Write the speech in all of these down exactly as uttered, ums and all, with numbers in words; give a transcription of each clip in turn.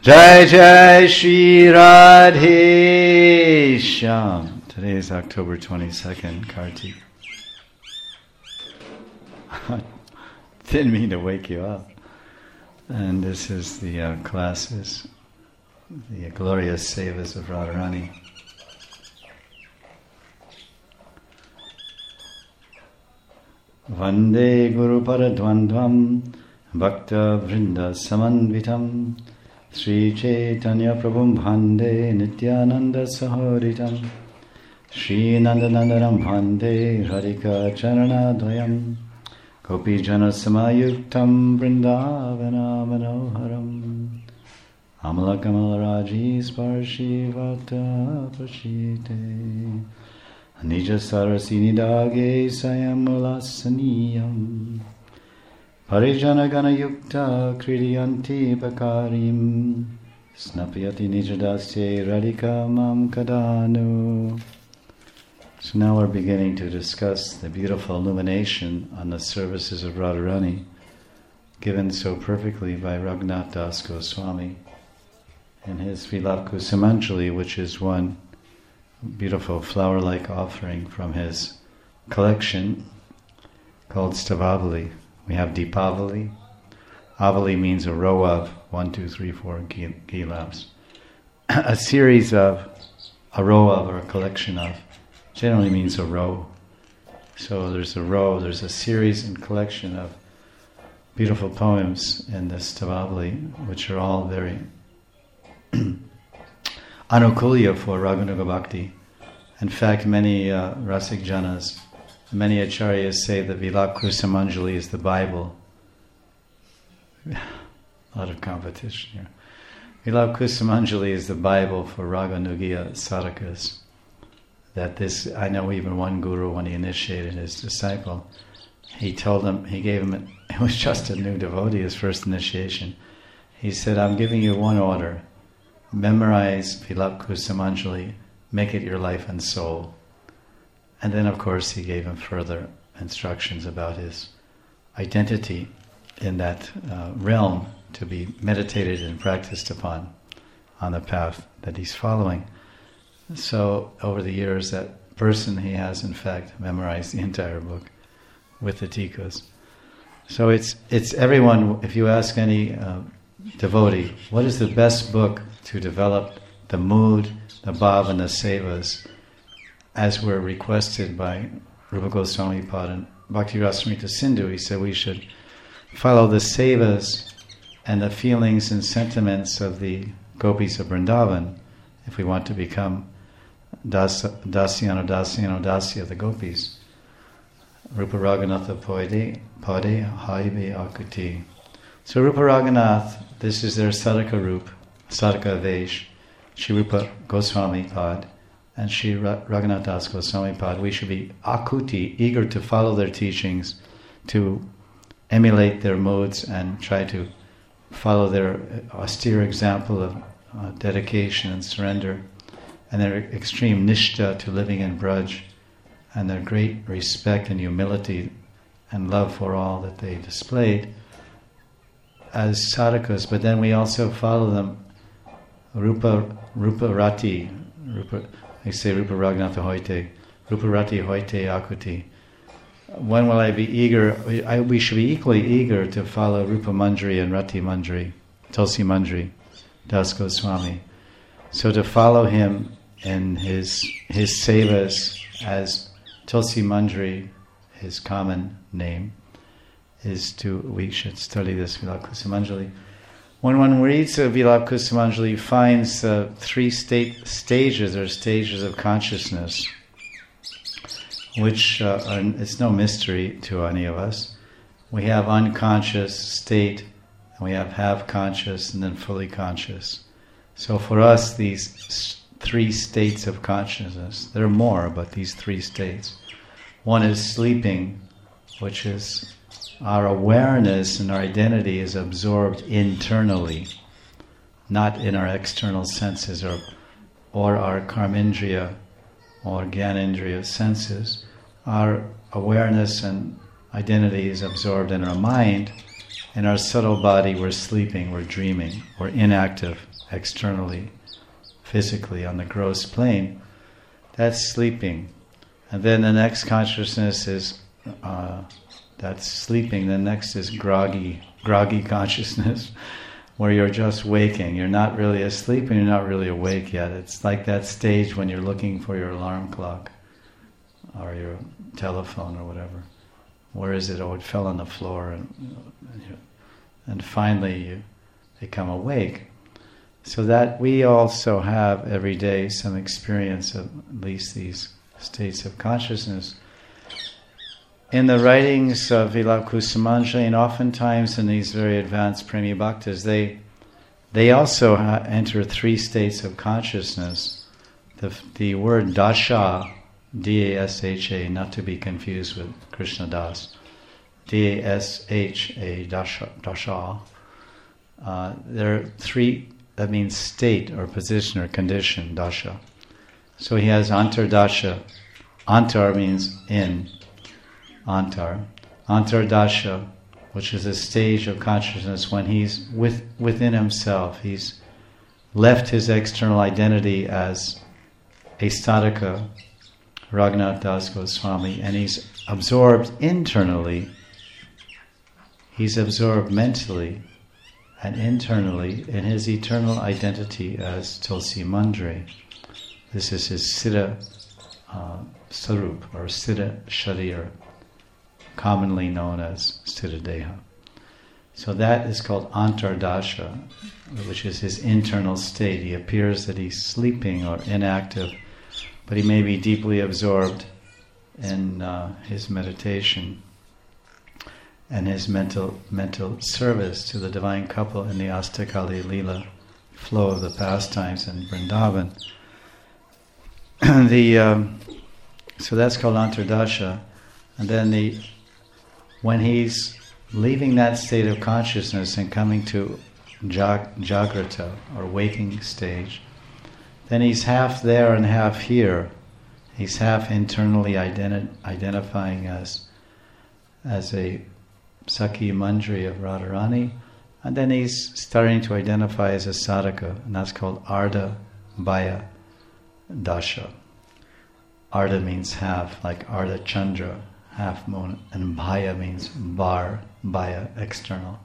Jai Jai Shri Radhe Shyam. Today is October twenty-second, Kartik. Didn't mean to wake you up. And this is the uh, classes, the glorious sevas of Radharani. Vande Guru Paradvandvam Bhakta Vrinda Samanvitam Sri Chaitanya Prabhum Bhande Nityananda Saharitam Sri Nandanandaram Bhande Harika Charana Dvayam Gopi Jana Samayuktam Vrindavana Manoharam Amala Kamala Raji Sparshi Vata Prashite Nija Sarasini Dage Sayamulasaniyam Parijana Gana Yukta Kridiyanti Bakarim Snapyati Nijadasye Radhika Mam Kadanu. So now we're beginning to discuss the beautiful illumination on the services of Radharani, given so perfectly by Raghunath Das Goswami in his Vilap Kusumanjali, which is one beautiful flower-like offering from his collection called Stavavali. We have Deepavali. Avali means a row of one, two, three, four gilabs. A series of, a row of, or a collection of, generally means a row. So there's a row, there's a series and collection of beautiful poems in this Stavavali, which are all very anukulya for Raganuga Bhakti. In fact, many uh, Rasik Janas, many acharyas say that Vilap Kusumanjali is the Bible. A lot of competition here. Vilap Kusumanjali is the Bible for Raganugiya sadhakas. That this, I know even one guru, when he initiated his disciple, he told him, he gave him, it was just a new devotee, his first initiation. He said, I'm giving you one order. Memorize Vilap Kusumanjali, make it your life and soul. And then, of course, he gave him further instructions about his identity in that uh, realm to be meditated and practiced upon on the path that he's following. So, over the years, that person, he has, in fact, memorized the entire book with the tikas. So it's it's everyone, if you ask any uh, devotee, what is the best book to develop the mood, the bhav, and the sevas, as were requested by Rupa Goswami Pad and Bhakti Rasamrita Sindhu? He said we should follow the sevas and the feelings and sentiments of the gopis of Vrindavan if we want to become das, Dasyano Dasyano Dasya of the gopis. Rupa Raghunatha Pade Pade Haibe Akuti. So Rupa Raghunath, this is their Sadhaka Rup, Sadhaka Vesh, Shri Rupa Goswami Pad, and Shri Raghunath Das Goswami Pad. We should be akuti, eager to follow their teachings, to emulate their modes and try to follow their austere example of uh, dedication and surrender, and their extreme nishta to living in Braj, and their great respect and humility and love for all that they displayed as sadhakas. But then we also follow them Rupa Rupa Rati, Rupa, I say Rupa Raghunatha Hoite, Rupa Rati Hoite Akuti. When will I be eager? I, we should be equally eager to follow Rupa Manjari and Rati Manjari, Tulsi Manjari, Das Goswami. So to follow him in his his sevas as Tulsi Manjari, his common name, is to, we should study this Vilap Kusumanjali. When one reads uh, Vilap Kusumanjali, finds uh, three state stages or stages of consciousness, which uh, are, it's no mystery to any of us. We have unconscious state, and we have half conscious, and then fully conscious. So for us, these s- three states of consciousness, there are more, but these three states. One is sleeping, which is our awareness and our identity is absorbed internally, not in our external senses or or our karmendriya or gyanendriya senses. Our awareness and identity is absorbed in our mind, in our subtle body we're sleeping, we're dreaming, we're inactive externally, physically on the gross plane. That's sleeping. And then the next consciousness is, uh, that's sleeping. The next is groggy, groggy consciousness, where you're just waking. You're not really asleep and you're not really awake yet. It's like that stage when you're looking for your alarm clock or your telephone or whatever. Where is it? Oh, it fell on the floor, and and, you, and finally you become awake. So that we also have every day some experience of at least these states of consciousness. In the writings of Vilapa-Kusumanjali, and oftentimes in these very advanced Premi Bhaktas, they they also ha- enter three states of consciousness. The the word dasha, D A S H A, not to be confused with Krishna Das, D A S H A, dasha, dasha. Uh, there are three, that means state or position or condition, dasha. So he has antardasha. Antar means in. Antar. Antardasha, which is a stage of consciousness when he's with, within himself. He's left his external identity as a sadhaka, Raghunath Das Goswami, and he's absorbed internally. He's absorbed mentally and internally in his eternal identity as Tulsi Mandri. This is his Siddha uh, Sarup, or Siddha Sharir, commonly known as Siddha Deha. So that is called Antardasha, which is his internal state. He appears that he's sleeping or inactive, but he may be deeply absorbed in uh, his meditation and his mental mental service to the divine couple in the Astakali Leela flow of the pastimes in Vrindavan. the um, so that's called Antardasha, and then the when he's leaving that state of consciousness and coming to jag- Jagrata, or waking stage, then he's half there and half here. He's half internally identi- identifying as as a Sakhi Mandri of Radharani, and then he's starting to identify as a sadhaka, and that's called Ardha Bhaya Dasha. Ardha means half, like Ardha Chandra, half moon, and Bhaya means bar, Bhaya, external.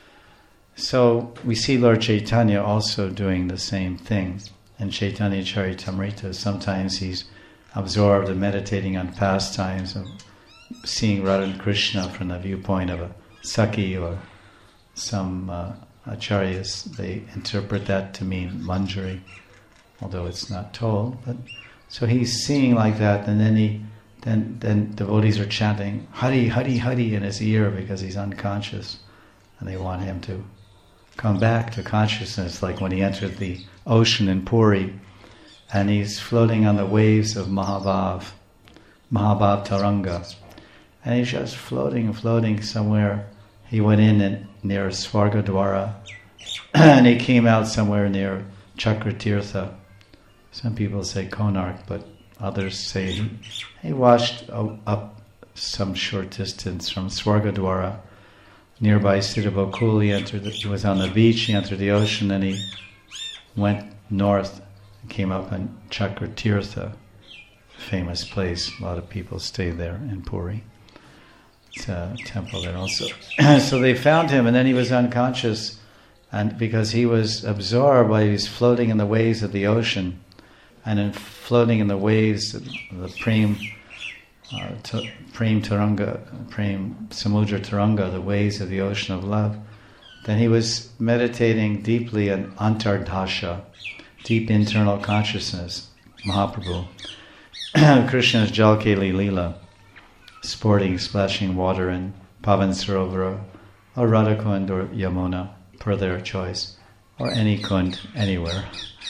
So we see Lord Chaitanya also doing the same thing. In Chaitanya Charitamrita, sometimes he's absorbed and meditating on pastimes of seeing Radha and Krishna from the viewpoint of a Sakhi, or some uh, acharyas, they interpret that to mean Manjari, although it's not told. But so he's seeing like that, and then he Then, then devotees are chanting Hari, Hari, Hari in his ear because he's unconscious, and they want him to come back to consciousness, like when he entered the ocean in Puri, and he's floating on the waves of Mahabhav, Mahabhav Taranga, and he's just floating and floating somewhere. He went in and near Swargadwara, and he came out somewhere near Chakratirtha. Some people say Konark, but others say he, he washed up some short distance from Swargadwara, nearby Siddhavokul. He entered. The, he was on the beach. He entered the ocean, and he went north and came up on Chakratirtha, famous place. A lot of people stay there in Puri. It's a temple there also. So they found him, and then he was unconscious, and because he was absorbed while he was floating in the waves of the ocean. And in floating in the waves, the Prem, uh, t- Prem Taranga, Prem Samudra Taranga, the waves of the ocean of love, then he was meditating deeply on Antardasha, deep internal consciousness, Mahaprabhu. Krishna's Jalkeli Leela, sporting, splashing water in Pavan Sarovara, or Radhakund or Yamuna, per their choice, or any kund, anywhere,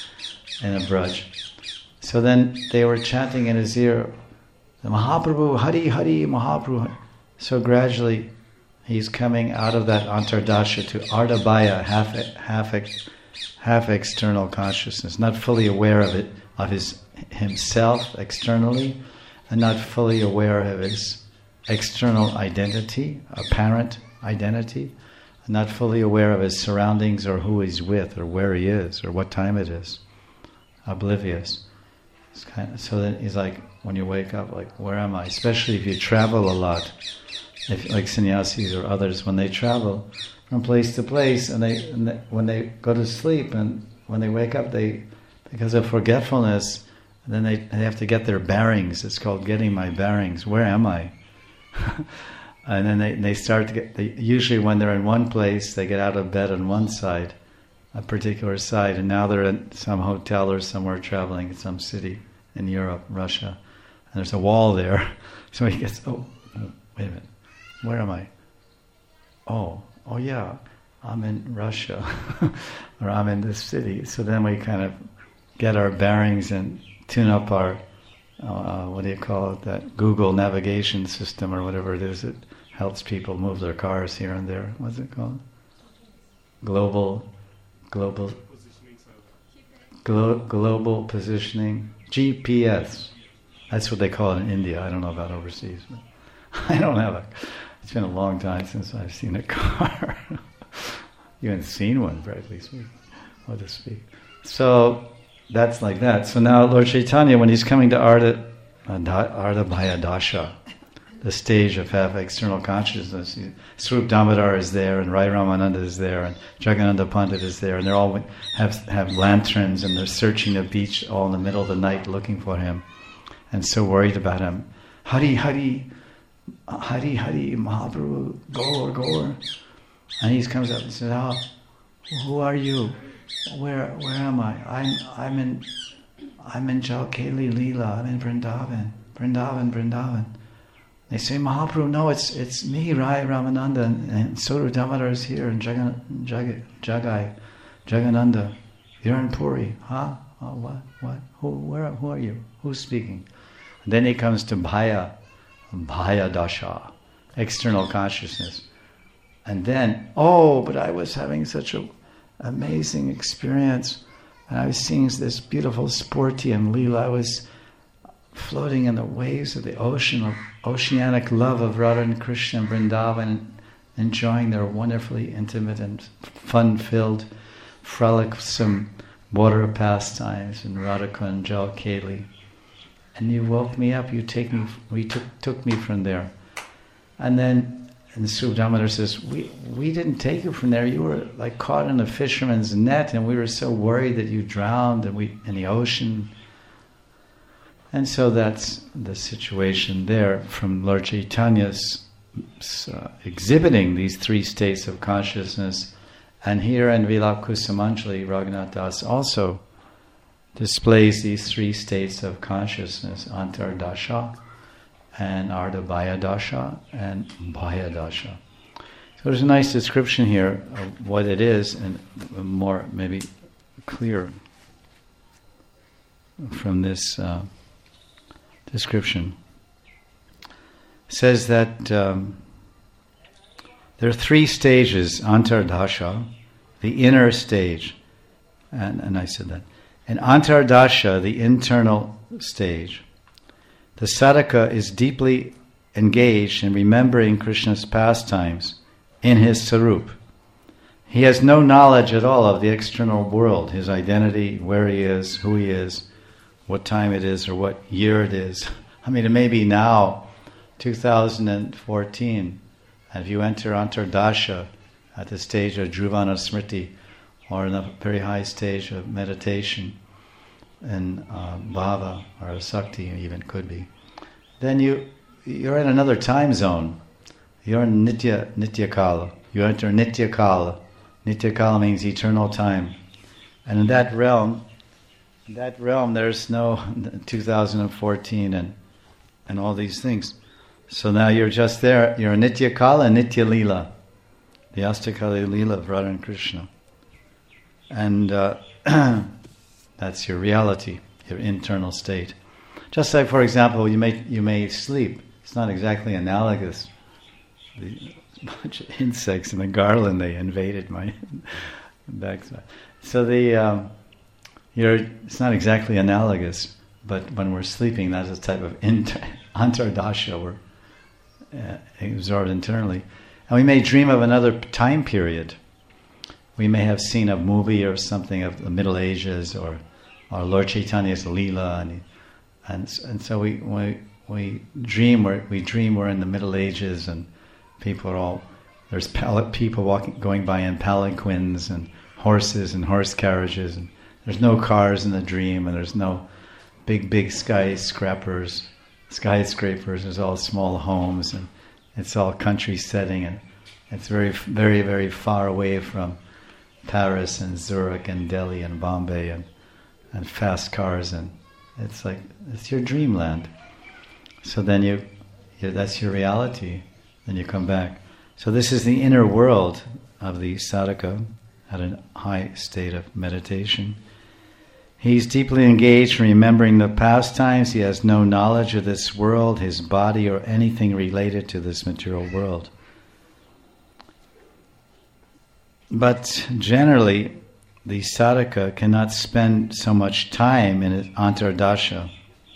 in a Braj. So then they were chanting in his ear, Mahaprabhu, Hari, Hari, Mahaprabhu. So gradually he's coming out of that Antardasha to Ardha Bhaya, half, half, half external consciousness, not fully aware of it, of his himself externally, and not fully aware of his external identity, apparent identity, not fully aware of his surroundings or who he's with or where he is or what time it is. Oblivious. It's kind of, so then he's like, when you wake up, like, where am I? Especially if you travel a lot. If, like sannyasis or others, when they travel from place to place, and they, and they when they go to sleep and when they wake up, they because of forgetfulness, then they they have to get their bearings. It's called getting my bearings. Where am I? And then they, they start to get. They, usually, when they're in one place, they get out of bed on one side, a particular side, and now they're in some hotel or somewhere traveling in some city in Europe, Russia, and there's a wall there. So he gets, oh, oh wait a minute. Where am I? Oh, oh yeah, I'm in Russia, or I'm in this city. So then we kind of get our bearings and tune up our, uh, what do you call it, that Google navigation system or whatever it is that helps people move their cars here and there. What's it called? Global, global, glo- global positioning, G P S. That's what they call it in India. I don't know about overseas. But I don't have a... It's been a long time since I've seen a car. You haven't seen one, rightly speak, or to speak. So that's like that. So now Lord Chaitanya, when he's coming to Arda, Arda Bhaya Dasha, the stage of half external consciousness, he, Swarup Damodar is there, and Rai Ramananda is there, and Jagadananda Pandit is there, and they're all have have lanterns, and they're searching the beach all in the middle of the night looking for him, and so worried about him. Hari, Hari. Hari Hari Mahaprabhu, Gaur, Gaur. And he comes up and says, oh, who are you? Where where am I? I'm I'm in I'm in Jalkeli Leela, I'm in Vrindavan. Vrindavan, Vrindavan. They say, Mahaprabhu, no, it's it's me, Rai Ramananda, and, and Swarup Damodar is here, and Jagan, Jag, Jagai, Jagananda. You're in Puri. Huh? Oh, what? What? Who where who are you? Who's speaking? And then he comes to Bhaya. Bhaya Dasha, external consciousness. And then, oh, but I was having such an amazing experience. And I was seeing this beautiful sporty and Leela. I was floating in the waves of the ocean, of oceanic love of Radha and Krishna and Vrindavan, enjoying their wonderfully intimate and fun-filled, frolicsome water pastimes in Radhakund and Jalkeli. And you woke me up, you take me, we took took me from there. And then, and Swarup Damodar says, we we didn't take you from there, you were like caught in a fisherman's net, and we were so worried that you drowned and we in the ocean. And so that's the situation there from Lord Chaitanya's uh, exhibiting these three states of consciousness. And here in Vilapa Kusumanjali, Raghunath Das also displays these three states of consciousness, Antar Dasha, and Arda Bhaya Dasha, and Bhaya Dasha. So there's a nice description here of what it is, and more maybe clear from this uh, description. It says that um, there are three stages, Antar Dasha, the inner stage, and, and I said that. In Antar Dasha, the internal stage, the sadhaka is deeply engaged in remembering Krishna's pastimes in his sarup. He has no knowledge at all of the external world, his identity, where he is, who he is, what time it is, or what year it is. I mean, it may be now, two thousand fourteen, and if you enter Antar Dasha at the stage of Dhruvana Smriti, or in a very high stage of meditation, and uh, bhava or asakti even could be, then you you're in another time zone. You're in nitya nitya kala. You enter nitya kala. Nitya kala means eternal time, and in that realm, in that realm, there's no two thousand fourteen and and all these things. So now you're just there. You're in nitya kala and nitya lila, the astakali lila of Radha and Krishna. And uh, that's your reality, your internal state. Just like, for example, you may you may sleep. It's not exactly analogous. The bunch of insects in the garland, they invaded my backside. So the um, you're it's not exactly analogous, but when we're sleeping, that's a type of inter- antardasha. We're uh, absorbed internally. And we may dream of another time period. We may have seen a movie or something of the Middle Ages, or, or Lord Chaitanya's Leela, and and, and so we we we dream we're, we dream we're in the Middle Ages, and people are all there's pal- people walking going by in palanquins and horses and horse carriages, and there's no cars in the dream, and there's no big big skyscrapers skyscrapers. There's all small homes, and it's all country setting, and it's very very very far away from Paris and Zurich and Delhi and Bombay and and fast cars, and it's like it's your dreamland. So then you, you that's your reality. Then you come back. So this is the inner world of the sadhaka at a high state of meditation. He's deeply engaged in remembering the past times. He has no knowledge of this world, his body, or anything related to this material world. But generally, the sadhaka cannot spend so much time in antardasha.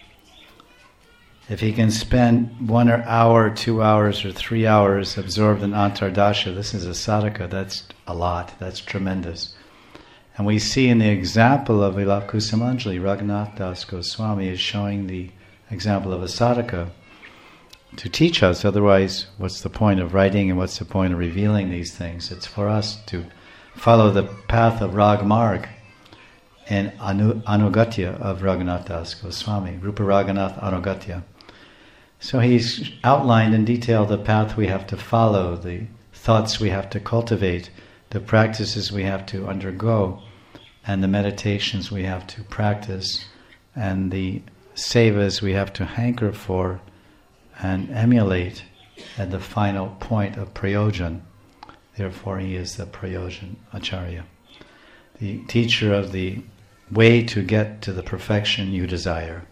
If he can spend one hour, two hours, or three hours absorbed in antardasha, this is a sadhaka. That's a lot. That's tremendous. And we see in the example of Vilapa-Kusumanjali, Raghunath Das Goswami is showing the example of a sadhaka to teach us. Otherwise, what's the point of writing and what's the point of revealing these things? It's for us to follow the path of Ragmarg and anu, Anugatya of Raghunath Das Goswami, Rupa Raghunath Anugatya. So he's outlined in detail the path we have to follow, the thoughts we have to cultivate, the practices we have to undergo, and the meditations we have to practice, and the sevas we have to hanker for and emulate at the final point of prayojan. Therefore, he is the prayojan acharya, the teacher of the way to get to the perfection you desire.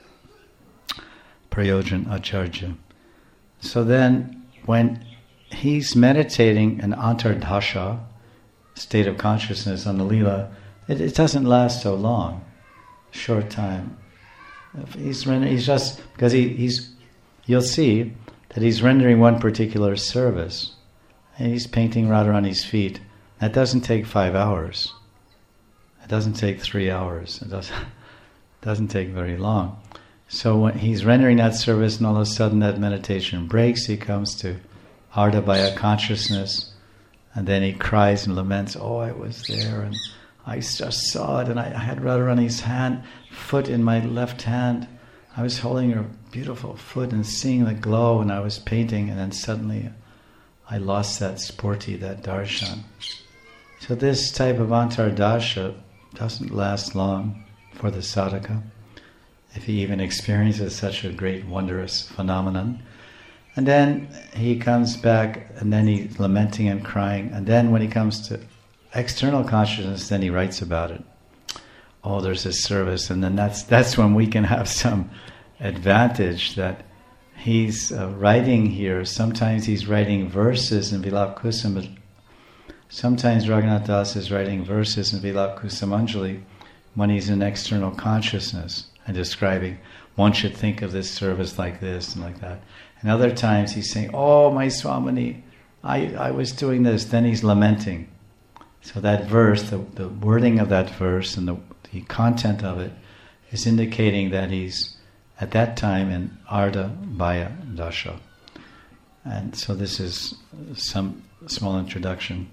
Prayojan acharya. So then, when he's meditating an antardasha, state of consciousness on the Leela, it, it doesn't last so long, short time. He's he's just because he, he's you'll see that he's rendering one particular service, and he's painting Radharani's feet. That doesn't take five hours. It doesn't take three hours. It doesn't doesn't take very long. So when he's rendering that service, and all of a sudden that meditation breaks, he comes to Ardhabhaya consciousness, and then he cries and laments, "Oh, I was there, and I just saw it, and I, I had Radharani's hand, foot in my left hand. I was holding her beautiful foot and seeing the glow, and I was painting, and then suddenly I lost that sporti, that darshan." So this type of antardasha doesn't last long for the sadhaka, if he even experiences such a great, wondrous phenomenon. And then he comes back, and then he's lamenting and crying, and then when he comes to external consciousness, then he writes about it. Oh, there's this service, and then that's that's when we can have some advantage that he's uh, writing here. Sometimes he's writing verses in Vilapa-Kusumanjali. Sometimes Raghunath Das is writing verses in Vilapa-Kusumanjali when he's in external consciousness and describing, one should think of this service like this and like that. And other times he's saying, "Oh, my Swamini, I, I was doing this." Then he's lamenting. So that verse, the, the wording of that verse and the, the content of it is indicating that he's at that time in Ardhabhaya dasha. And so this is some small introduction.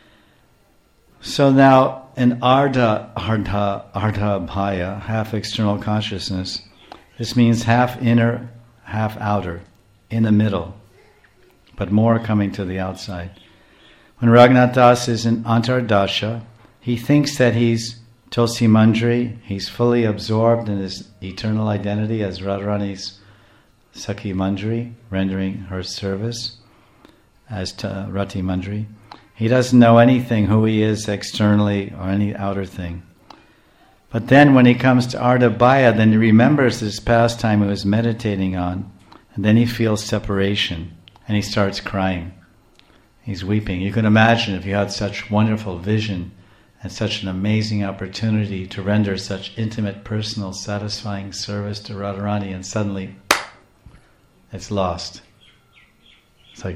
So now in Ardha, Ardha, Ardhabhaya, half external consciousness, this means half inner, half outer, in the middle, but more coming to the outside. When Raghunath Das is in antardasha, he thinks that he's Tulsi Manjari, he's fully absorbed in his eternal identity as Radharani's Sakhi Manjari, rendering her service as to Rati Manjari. He doesn't know anything, who he is externally or any outer thing. But then when he comes to Ardhabhaya, then he remembers this past time he was meditating on, and then he feels separation, and he starts crying. He's weeping. You can imagine if you had such wonderful vision and such an amazing opportunity to render such intimate, personal, satisfying service to Radharani, and suddenly it's lost. It's like a,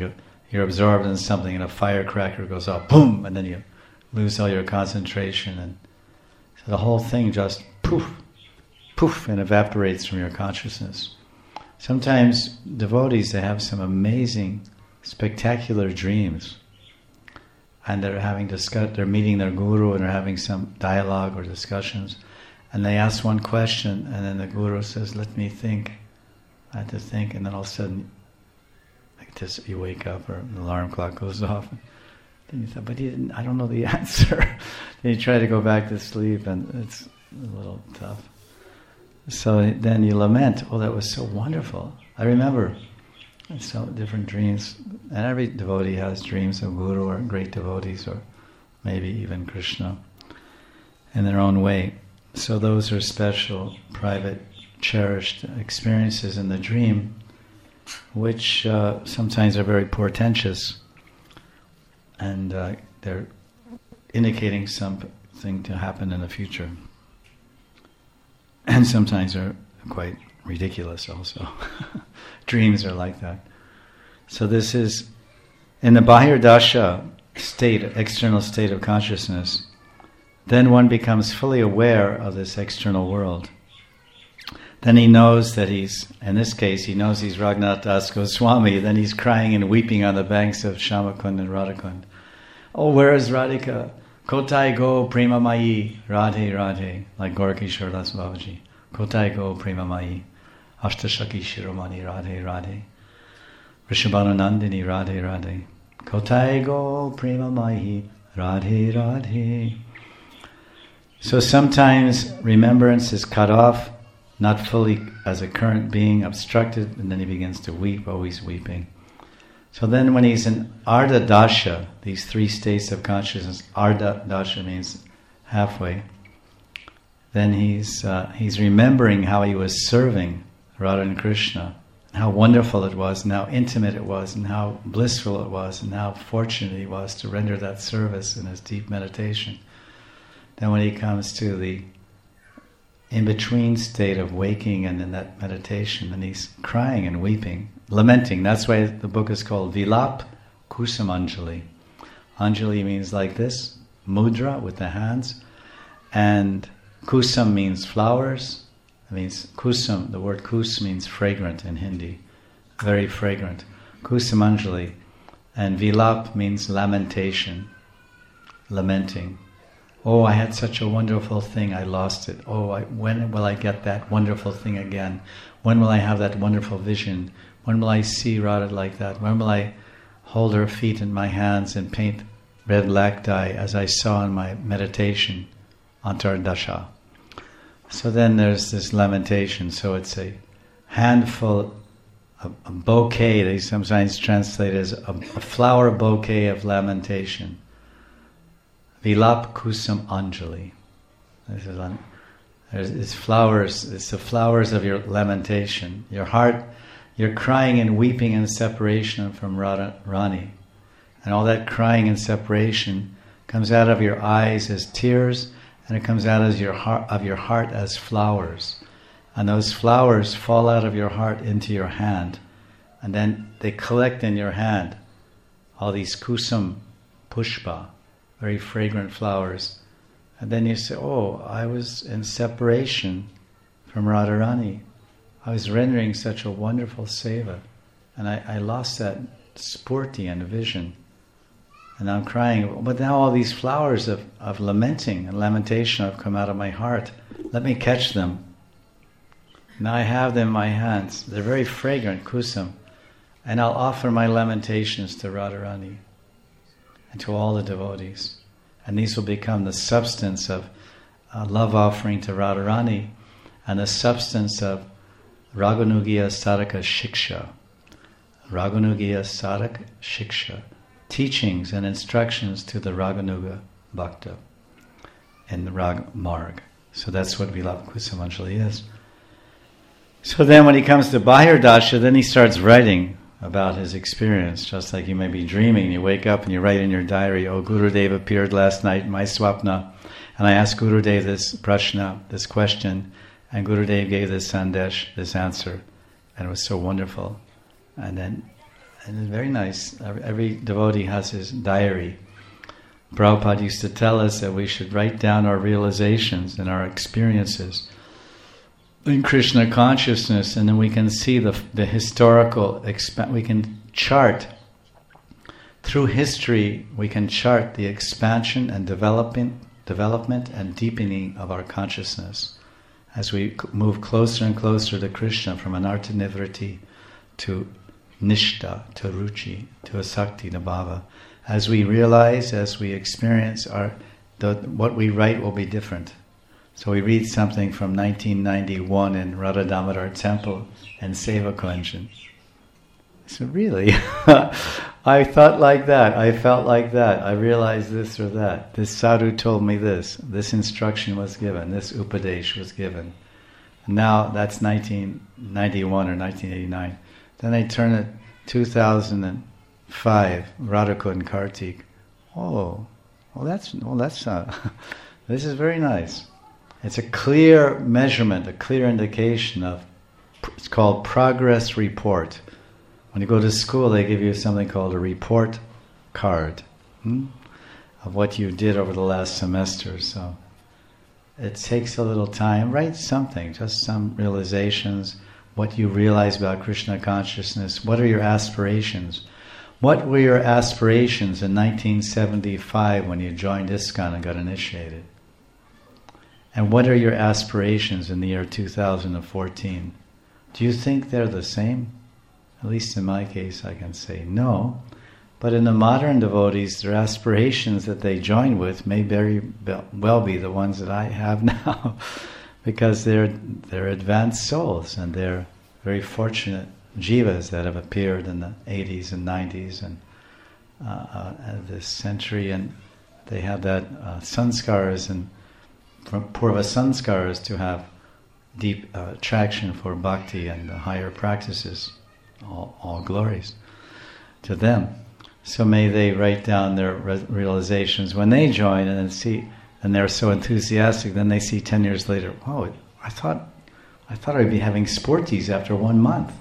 you're absorbed in something and a firecracker goes off, boom, and then you lose all your concentration, and so the whole thing just poof, poof, and evaporates from your consciousness. Sometimes devotees, they have some amazing, spectacular dreams, and they're having discuss, they're meeting their guru and they're having some dialogue or discussions, and they ask one question, and then the guru says, "Let me think." I had to think, and then all of a sudden, like just you wake up, or the alarm clock goes off. Then you thought, "But he didn't. I don't know the answer." Then you try to go back to sleep, and it's a little tough. So then you lament, "Oh, that was so wonderful." I remember so different dreams, and every devotee has dreams of Guru or great devotees, or maybe even Krishna, in their own way. So those are special, private, cherished experiences in the dream, which uh, sometimes are very portentous, and uh, they're indicating something to happen in the future. And sometimes they're quite ridiculous also. Dreams are like that. So this is, in the Bahirdasha state, external state of consciousness, then one becomes fully aware of this external world. Then he knows that he's, in this case, he knows he's Raghunath Das Goswami, then he's crying and weeping on the banks of Shamakund and Radhakund. "Oh, where is Radhika? Kotai go prema mai, Radhe Radhe," like Gorakishore Das Babaji. "Kotai go prema mai, Ashtashaki Shiromani, Radhe Radhe. Rishabhanu Nandini, Radhe Radhe. Kotai go prema mai, Radhe Radhe." So sometimes remembrance is cut off, not fully as a current being, obstructed, and then he begins to weep, always weeping. So then when he's in Ardha Dasha, these three states of consciousness, Ardha Dasha means halfway, then he's uh, he's remembering how he was serving Radha and Krishna, and how wonderful it was, and how intimate it was, and how blissful it was, and how fortunate he was to render that service in his deep meditation. Then when he comes to the in-between state of waking and in that meditation, and he's crying and weeping, lamenting. That's why the book is called Vilap Kusumanjali. Anjali means like this, mudra with the hands, and kusam means flowers. It means kusam, the word kus means fragrant in Hindi, very fragrant. Kusumanjali. And Vilap means lamentation, lamenting. "Oh, I had such a wonderful thing, I lost it. Oh, I, when will I get that wonderful thing again? When will I have that wonderful vision? When will I see Radha like that? When will I hold her feet in my hands and paint red lac dye as I saw in my meditation, Antardasha?" So then there's this lamentation. So it's a handful, a, a bouquet, they sometimes translate as a, a flower bouquet of lamentation. Vilap Kusam Anjali. This is on, there's, it's flowers, it's the flowers of your lamentation. Your heart, you're crying and weeping in separation from Radha Rani. And all that crying and separation comes out of your eyes as tears, and it comes out as your heart, of your heart as flowers. And those flowers fall out of your heart into your hand. And then they collect in your hand, all these kusam pushpa, very fragrant flowers. And then you say, "Oh, I was in separation from Radharani. I was rendering such a wonderful seva, and I, I lost that spurti and vision. And I'm crying, but now all these flowers of, of lamenting and lamentation have come out of my heart. Let me catch them. Now I have them in my hands. They're very fragrant, kusam. And I'll offer my lamentations to Radharani and to all the devotees. And these will become the substance of a love offering to Radharani and the substance of Raganugiya Sadhaka Shiksha. Raganugiya Sadhaka Shiksha. Teachings and instructions to the Raganuga Bhakta in the Rag Marg. So that's what Vilap Kusumanjali is. So then when he comes to Bahirdasha, then he starts writing about his experience, just like you may be dreaming. You wake up and you write in your diary, "Oh, Gurudev appeared last night in my swapna, and I asked Gurudev this prashna, this question, and Gurudev gave this sandesh, this answer, and it was so wonderful." And then and it's very nice. Every devotee has his diary. Prabhupada used to tell us that we should write down our realizations and our experiences in Krishna consciousness, and then we can see the the historical exp- we can chart through history. We can chart the expansion and development, development and deepening of our consciousness as we move closer and closer to Krishna, from anartha nivriti to nishta, to ruchi, to asakti, to bhava. As we realize, as we experience, our the, what we write will be different. So we read something from nineteen ninety-one in Radha Damodar Temple and Seva Kunjan. So really, I thought like that, I felt like that, I realized this or that. This sadhu told me this, this instruction was given, this upadesh was given. Now that's nineteen ninety-one or nineteen eighty-nine. Then I turn it two thousand five, Radhakund Kartik. Oh, well that's, well that's, uh, this is very nice. It's a clear measurement, a clear indication of, it's called progress report. When you go to school, they give you something called a report card hmm, of what you did over the last semester. So it takes a little time. Write something, just some realizations, what you realize about Krishna consciousness. What are your aspirations? What were your aspirations in nineteen seventy-five when you joined ISKCON and got initiated? And what are your aspirations in the year two thousand fourteen? Do you think they're the same? At least in my case, I can say no. But in the modern devotees, their aspirations that they join with may very well be the ones that I have now, because they're they're advanced souls and they're very fortunate jivas that have appeared in the eighties and nineties and uh, uh, this century, and they have that uh, sanskars and purva sanskars to have deep uh, attraction for bhakti and the higher practices. All, all glories to them. So may they write down their re- realizations when they join, and then see, and they're so enthusiastic. Then they see ten years later, oh, I thought, I thought I'd be having sporties after one month.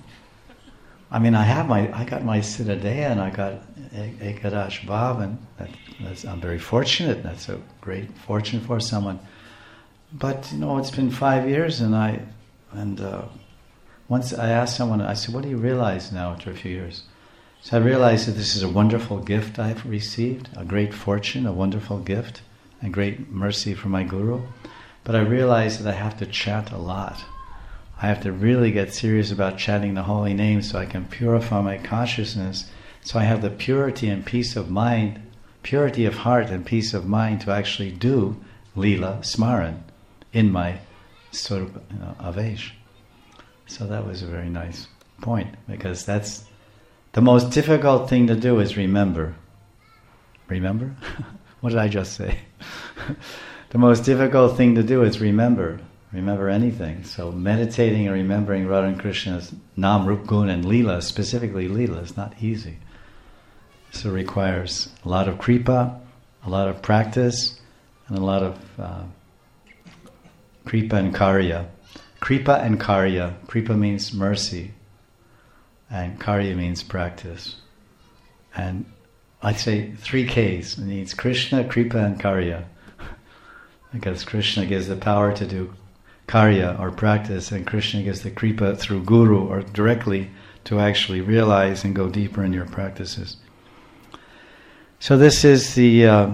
I mean, I have my, I got my Siddhadeha and I got Ekadash Bhav, and that, that's, I'm very fortunate. That's a great fortune for someone. But you know, it's been five years, and I, and. Uh, Once I asked someone, I said, what do you realize now after a few years? So I realized that this is a wonderful gift I've received, a great fortune, a wonderful gift, and great mercy from my guru. But I realized that I have to chant a lot. I have to really get serious about chanting the holy name so I can purify my consciousness, so I have the purity and peace of mind, purity of heart and peace of mind to actually do Leela Smaran in my Swarup, you know, Avesh. So that was a very nice point, because that's the most difficult thing to do is remember. Remember? What did I just say? The most difficult thing to do is remember. Remember anything. So meditating and remembering Radha and Krishna's Nam, Rup, Gun and Leela, specifically Leela, is not easy. So it requires a lot of kripa, a lot of practice, and a lot of uh, kripa and karya. Kripa and karya. Kripa means mercy, and karya means practice. And I'd say three Ks. It needs Krishna, kripa, and karya. Because Krishna gives the power to do karya or practice, and Krishna gives the kripa through guru or directly to actually realize and go deeper in your practices. So this is the uh,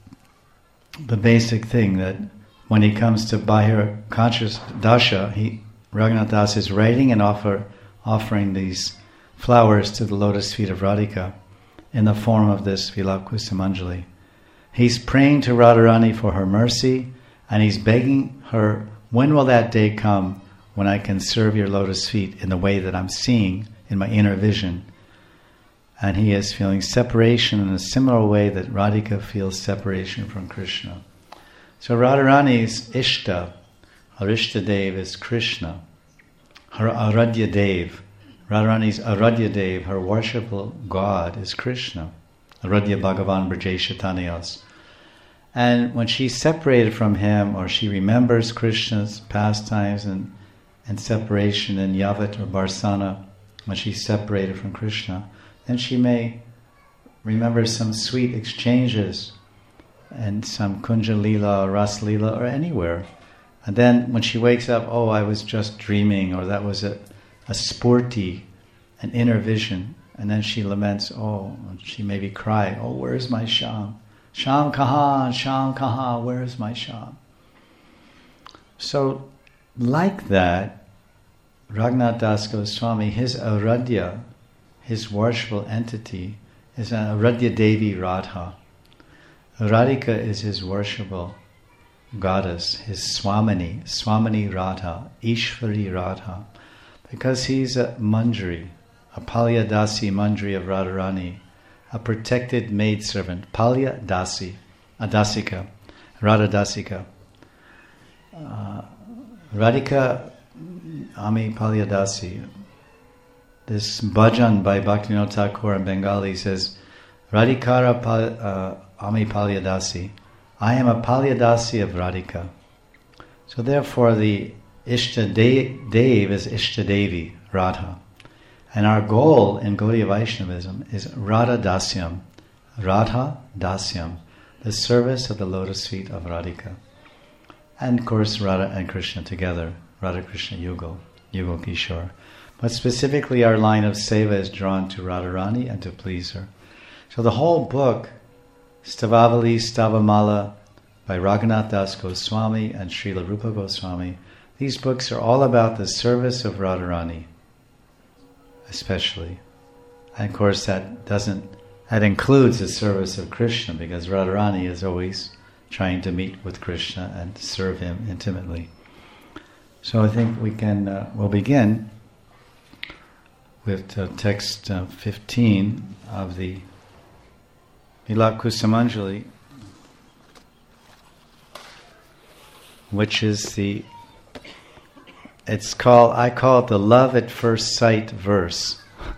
the basic thing, that when he comes to Bahira conscious dasha, he, Raghunath Das is writing and offer, offering these flowers to the lotus feet of Radhika in the form of this Vilap Kusumanjali. He's praying to Radharani for her mercy, and he's begging her, when will that day come when I can serve your lotus feet in the way that I'm seeing in my inner vision? And he is feeling separation in a similar way that Radhika feels separation from Krishna. So Radharani's Ishta, her Ishtadev is Krishna. Her Aradhya Dev, Radharani's Aradhya Dev, her worshipful God, is Krishna. Aradhya Bhagavan Brajeshitanyas. And when she's separated from him, or she remembers Krishna's pastimes and, and separation in Yavat or Barsana, when she's separated from Krishna, then she may remember some sweet exchanges and some Kunja Lila or Ras Lila or anywhere. And then when she wakes up, oh, I was just dreaming, or that was a, a spurti, an inner vision. And then she laments, oh, she maybe cry, oh, where's my Sham? Sham kaha, Sham kaha, where's my Sham? So, like that, Raghunath Das Goswami, his Aradhya, his worshipful entity, is an Aradhya Devi Radha. Radhika is his worshipful goddess, his Swamini, Swamini Radha, Ishvari Radha, because he's a Manjari, a Palya Dasi Manjari of Radharani, a protected maidservant, Palya Dasi, a Dasika, Radha Dasika. Uh, Radhika Ami Palya Dasi. This bhajan by Bhaktivinoda Thakur in Bengali says, Radhikara pal, uh, Ami Palya Dasi. I am a Palya Dasi of Radhika. So therefore the Ishta De- Dev is Ishta Devi, Radha. And our goal in Gaudiya Vaishnavism is Radha Dasyam, Radha Dasyam, the service of the lotus feet of Radhika. And of course Radha and Krishna together, Radha Krishna Yugal, Yugal Kishore. But specifically our line of seva is drawn to Radharani and to please her. So the whole book, Stavavali Stavamala by Raghunath Das Goswami and Srila Rupa Goswami, these books are all about the service of Radharani, especially. And of course that doesn't, that includes the service of Krishna, because Radharani is always trying to meet with Krishna and serve him intimately. So I think we can, uh, we'll begin with uh, text uh, fifteen of the Vilapa Kusumanjali, which is the, it's called, I call it the love at first sight verse.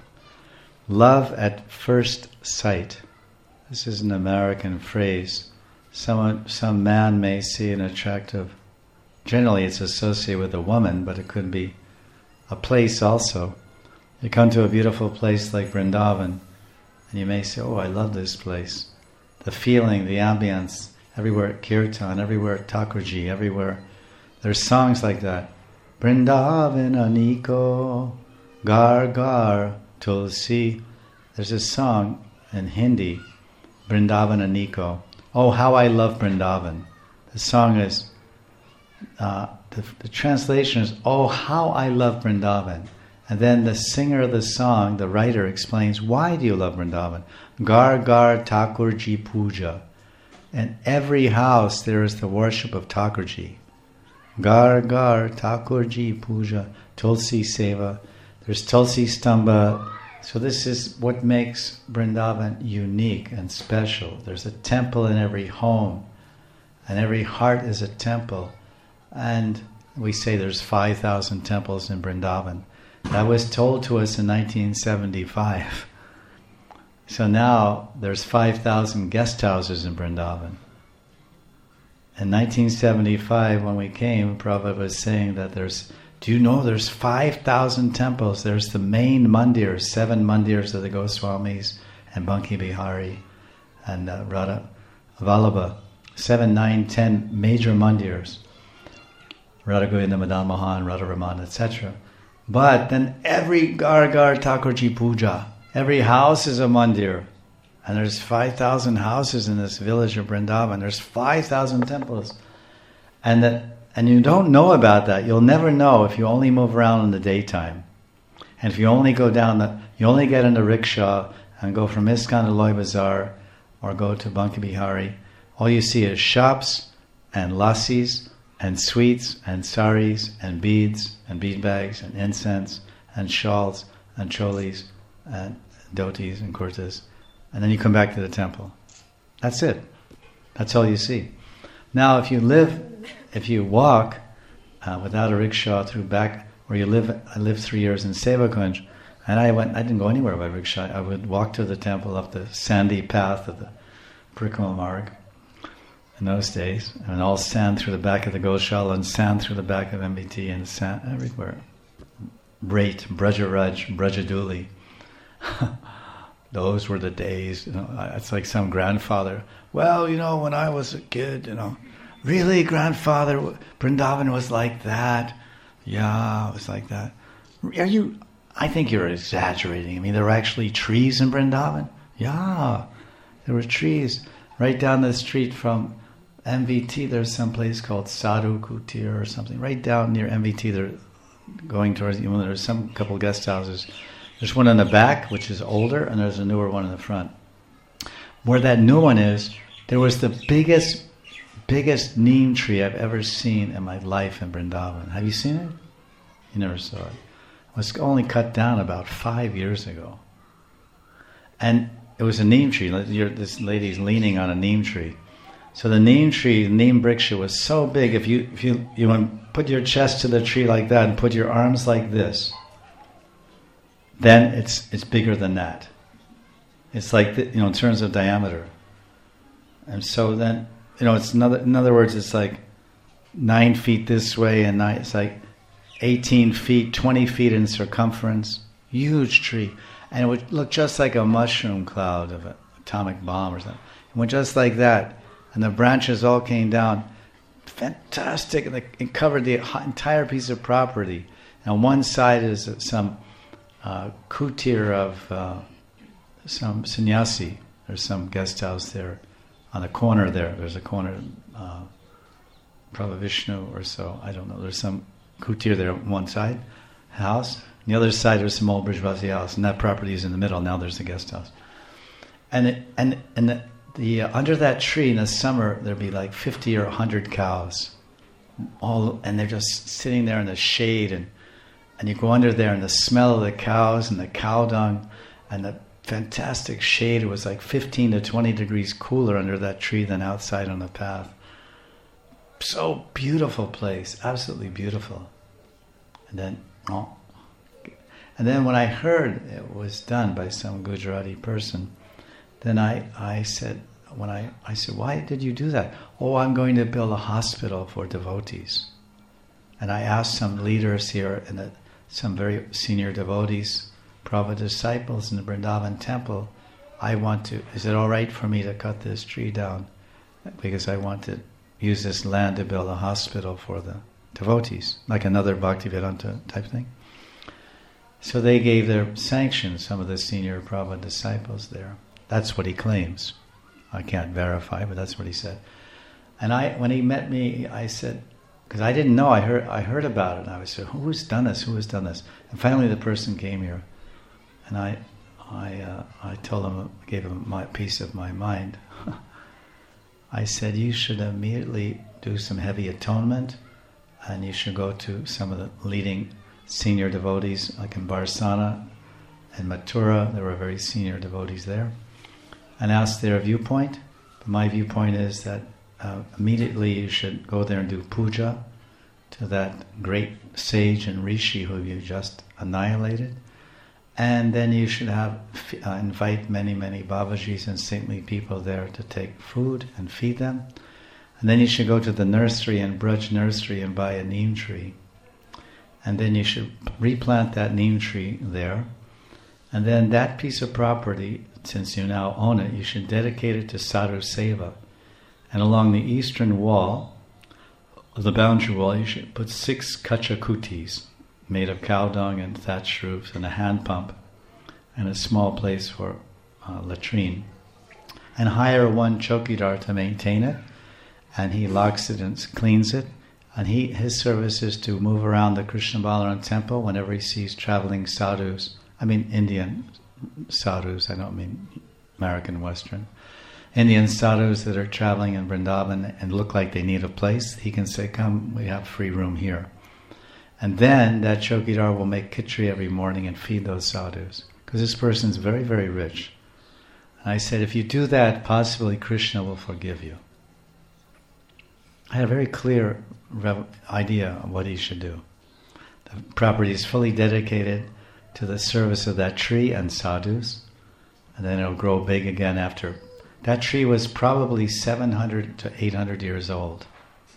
Love at first sight. This is an American phrase. Someone, some man may see an attractive, generally it's associated with a woman, but it could be a place also. You come to a beautiful place like Vrindavan, and you may say, oh, I love this place. The feeling, the ambience, everywhere at Kirtan, everywhere at Thakurji, everywhere. There's songs like that. Vrindavan Aniko, Gar Gar Tulsi. There's a song in Hindi, Vrindavan Aniko. Oh, how I love Vrindavan. The song is, uh, the, the translation is, oh, how I love Vrindavan. And then the singer of the song, the writer, explains, why do you love Vrindavan? Gar Gar Thakurji Puja. In every house there is the worship of Thakurji. Gar Gar Thakurji Puja, Tulsi Seva. There's Tulsi Stamba. So this is what makes Vrindavan unique and special. There's a temple in every home, and every heart is a temple. And we say there's five thousand temples in Vrindavan. That was told to us in nineteen seventy-five. So now there's five thousand guest houses in Vrindavan. In nineteen seventy-five, when we came, Prabhupada was saying that there's, do you know there's five thousand temples? There's the main mandir, seven mandirs of the Goswamis and Banki Bihari and uh, Radha Vallabha. Seven, nine, ten major mandirs. Radha Govinda, Madan Mohan, Radha Raman, et cetera. But then every Gar Gar Thakurji Puja, every house is a mandir. And there's five thousand houses in this village of Vrindavan. There's five thousand temples. And that, and you don't know about that. You'll never know if you only move around in the daytime. And if you only go down the, you only get in the rickshaw and go from ISKCON to Loy Bazaar or go to Banki Bihari. All you see is shops and lassis and sweets and saris and beads and bead bags and incense and shawls and cholis and dhotis and kurtas. And then you come back to the temple. That's it. That's all you see. Now if you live, if you walk uh, without a rickshaw through back where you live, I lived three years in Sevakunj, and I went, I didn't go anywhere by rickshaw. I would walk to the temple up the sandy path of the Parikama Marg in those days, and all sand through the back of the Goshala and sand through the back of M B T and sand everywhere. Rate, Brajaraj, Brajaduli. those were the days. You know, it's like some grandfather. Well, you know, when I was a kid, you know, really, grandfather, Vrindavan was like that. Yeah, it was like that. Are you? I think you're exaggerating. I mean, there were actually trees in Vrindavan. Yeah, there were trees right down the street from M V T. There's some place called Sadhu Kutir or something. Right down near M V T, they're going towards. You know, there's some couple guest houses. There's one in the back, which is older, and there's a newer one in the front. Where that new one is, there was the biggest, biggest neem tree I've ever seen in my life in Vrindavan. Have you seen it? You never saw it. It was only cut down about five years ago. And it was a neem tree. This lady's leaning on a neem tree. So the neem tree, the neem briksha was so big, if you if you, you want to put your chest to the tree like that and put your arms like this, then it's it's bigger than that. It's like, the, you know, in terms of diameter. And so then, you know, it's another, in other words, it's like nine feet this way and nine, it's like eighteen feet, twenty feet in circumference. Huge tree. And it would look just like a mushroom cloud of an atomic bomb or something. It went just like that. And the branches all came down. Fantastic. And it covered the entire piece of property. And on one side is some uh, kutir of uh, some sannyasi. There's some guest house there. On the corner there, there's a corner, uh, Prabhu Vishnu or so. I don't know. There's some kutir there on one side, house. On the other side, there's some old Brijvasi house. And that property is in the middle. Now there's the guest house. And it, and and the, the uh, under that tree in the summer, there'd be like fifty or a hundred cows. All and they're just sitting there in the shade, and and you go under there, and the smell of the cows and the cow dung and the fantastic shade. It was like fifteen to twenty degrees cooler under that tree than outside on the path. So beautiful place, absolutely beautiful. And then, oh, and then when I heard it was done by some Gujarati person, then I, I said, when I, I said, why did you do that? Oh, I'm going to build a hospital for devotees. And I asked some leaders here, and uh, some very senior devotees, Prabhupada disciples in the Vrindavan temple, I want to, is it all right for me to cut this tree down? Because I want to use this land to build a hospital for the devotees, like another Bhaktivedanta type thing. So they gave their sanction, some of the senior Prabhupada disciples there. That's what he claims. I can't verify, but that's what he said. And I, when he met me, I said, because I didn't know, I heard I heard about it, and I said, who's done this, who has done this? And finally the person came here. And I, I, uh, I told him, gave him my piece of my mind. I said, you should immediately do some heavy atonement, and you should go to some of the leading senior devotees, like in Barsana and Mathura. There were very senior devotees there, and ask their viewpoint. But my viewpoint is that uh, immediately you should go there and do puja to that great sage and rishi who you just annihilated. And then you should have uh, invite many, many Babajis and saintly people there to take food and feed them. And then you should go to the nursery and Braj nursery and buy a neem tree. And then you should replant that neem tree there. And then that piece of property, since you now own it, you should dedicate it to Sadhu Seva. And along the eastern wall, the boundary wall, you should put six kachakutis made of cow dung and thatched roofs and a hand pump and a small place for uh, latrine. And hire one chokidar to maintain it, and he locks it and cleans it. And he his service is to move around the Krishna Balaram temple whenever he sees traveling sadhus. I mean Indian sadhus, I don't mean American Western. Indian sadhus that are traveling in Vrindavan and look like they need a place, he can say, come, we have free room here. And then that chokidar will make khichdi every morning and feed those sadhus. Because this person's very, very rich. And I said, if you do that, possibly Krishna will forgive you. I had a very clear rev- idea of what he should do. The property is fully dedicated to the service of that tree and sadhus. And then it'll grow big again after. That tree was probably seven hundred to eight hundred years old.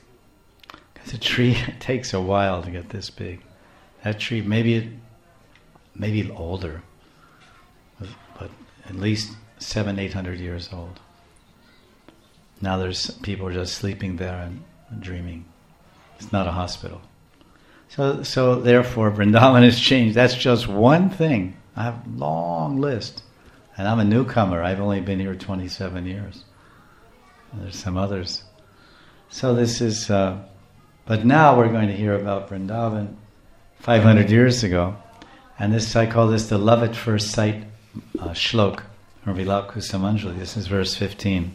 The tree takes a while to get this big. That tree, maybe it, maybe older, but at least seven, eight hundred years old. Now there's people just sleeping there and, and dreaming. It's not a hospital. So, so therefore, Vrindavan has changed. That's just one thing. I have a long list. And I'm a newcomer. I've only been here twenty-seven years. And there's some others. So this is... Uh, but now we're going to hear about Vrindavan five hundred years ago. And this, I call this the love at first sight uh, shlok from Vilapa Kusumanjali. This is verse fifteen.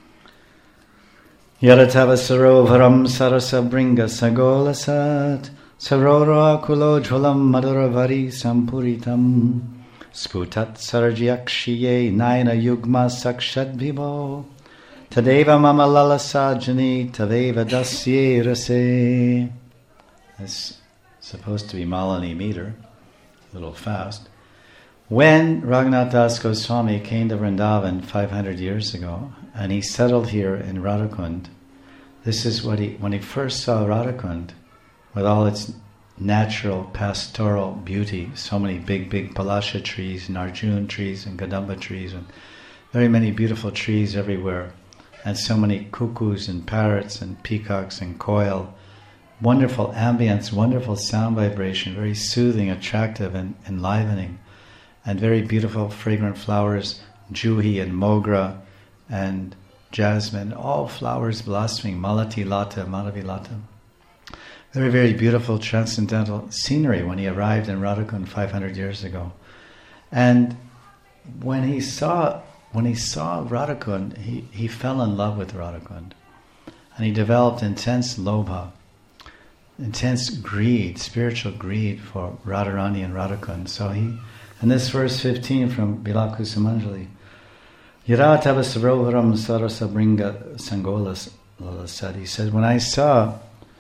Yaratava sarovaram sarasa bringa sagolasat sarora kulo jhulam maduravari sampuritam sputat sarjyakshiye naina yugma sakshad bhivo tadeva mama lalasajani tadeva dasye rase. That's supposed to be Malini meter, a little fast. When Raghunath Das Goswami came to Vrindavan five hundred years ago, and he settled here in Radhakund, this is what he, when he first saw Radhakund, with all its natural pastoral beauty, so many big, big palasha trees, and Arjun trees, and Kadamba trees, and very many beautiful trees everywhere, and so many cuckoos, and parrots, and peacocks, and quail, wonderful ambience, wonderful sound vibration, very soothing, attractive, and enlivening, and very beautiful fragrant flowers, juhi and mogra and jasmine, all flowers blossoming, malati lata, malavi lata. Very, very beautiful transcendental scenery when he arrived in Radhakund five hundred years ago. And when he saw when he saw Radhakund, he, he fell in love with Radhakund. And he developed intense lobha, intense greed, spiritual greed for Radharani and Radhakund. So he, and this verse fifteen from Vilapa Kusumanjali, Yara tava sarovaram sarasa bringa sangolas, said, he said, when I saw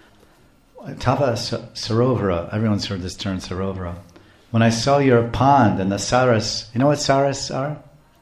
Tava sarovara, everyone's heard this term sarovara, when I saw your pond and the saras, you know what saras are?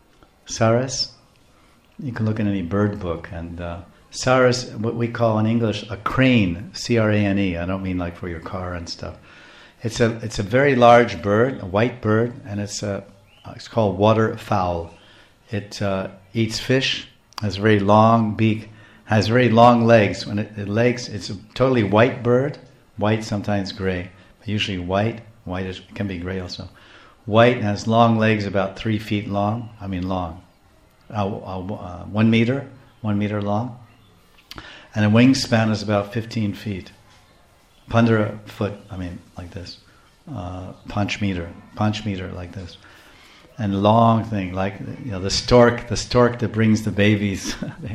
Saras? You can look in any bird book, and uh, saras, what we call in English a crane, C R A N E, I don't mean like for your car and stuff. It's a it's a very large bird, a white bird, and it's a it's called waterfowl. It uh, eats fish, has a very long beak, has very long legs. When it, it legs, it's a totally white bird, white, sometimes gray, but usually white. White is, can be gray also. White, and has long legs, about three feet long. I mean long, uh, uh, one meter, one meter long, and a wingspan is about fifteen feet. Pandra foot, I mean, like this. Uh, punch meter, punch meter, like this. And long thing, like, you know, the stork, the stork that brings the babies.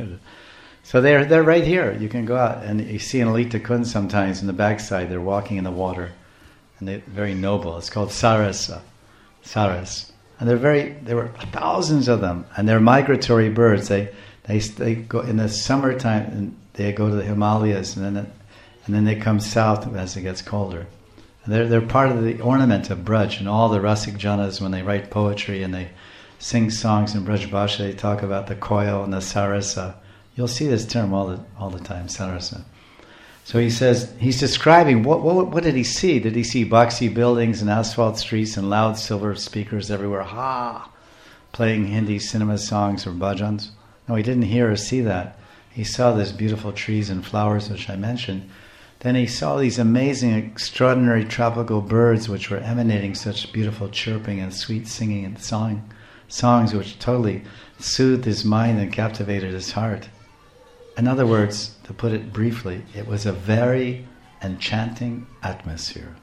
So they're they're right here. You can go out, and you see in Lita Kund sometimes in the backside, they're walking in the water, and they're very noble. It's called saras, saras, and they're very. There were thousands of them, and they're migratory birds. They they they go in the summertime, and they go to the Himalayas, and then and then they come south as it gets colder. And they're they're part of the ornament of Braj, and all the Rasik Janas, when they write poetry and they sing songs in Braj Bhasha, they talk about the koil and the sarasa. You'll see this term all the all the time, sarasa. So he says, he's describing, what, what what did he see? Did he see boxy buildings and asphalt streets and loud silver speakers everywhere, ha, playing Hindi cinema songs or bhajans? No, he didn't hear or see that. He saw these beautiful trees and flowers, which I mentioned. Then he saw these amazing, extraordinary tropical birds which were emanating such beautiful chirping and sweet singing and song, songs which totally soothed his mind and captivated his heart. In other words, to put it briefly, it was a very enchanting atmosphere.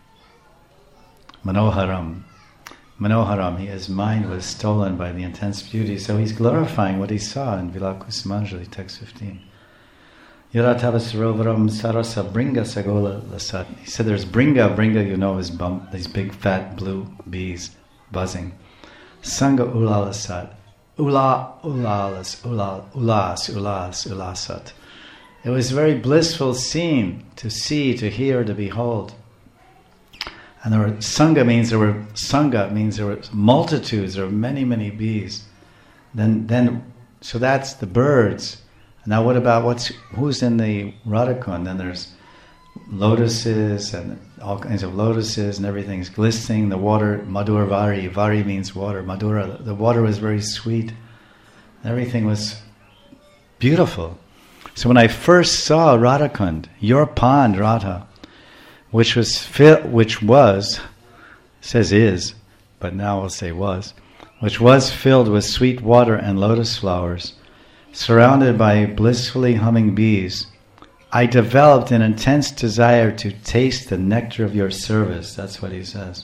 Manoharam. Manoharam, his mind was stolen by the intense beauty, so he's glorifying what he saw in Vilapa Kusumanjali, text fifteen. Yaratava sarovaram sarasa bringa sagola lasat. He said there's bringa, bringa you know is bum, these big fat blue bees buzzing. Sangha ulalasat. Ula, ulalas, ula, ulas, ulas, ulasat. It was a very blissful scene to see, to hear, to behold. And there were, sangha means there were, sangha means there were multitudes, there were many, many bees. Then, then, so that's the birds. Now what about, what's who's in the Radhakund? Then there's lotuses and all kinds of lotuses, and everything's glistening. The water, Madhur Vari, Vari means water, Madhura, the water was very sweet. Everything was beautiful. So when I first saw Radhakund, your pond, Radha, which was, fi- which was, says is, but now we'll say was, which was filled with sweet water and lotus flowers, surrounded by blissfully humming bees, I developed an intense desire to taste the nectar of your service. That's what he says.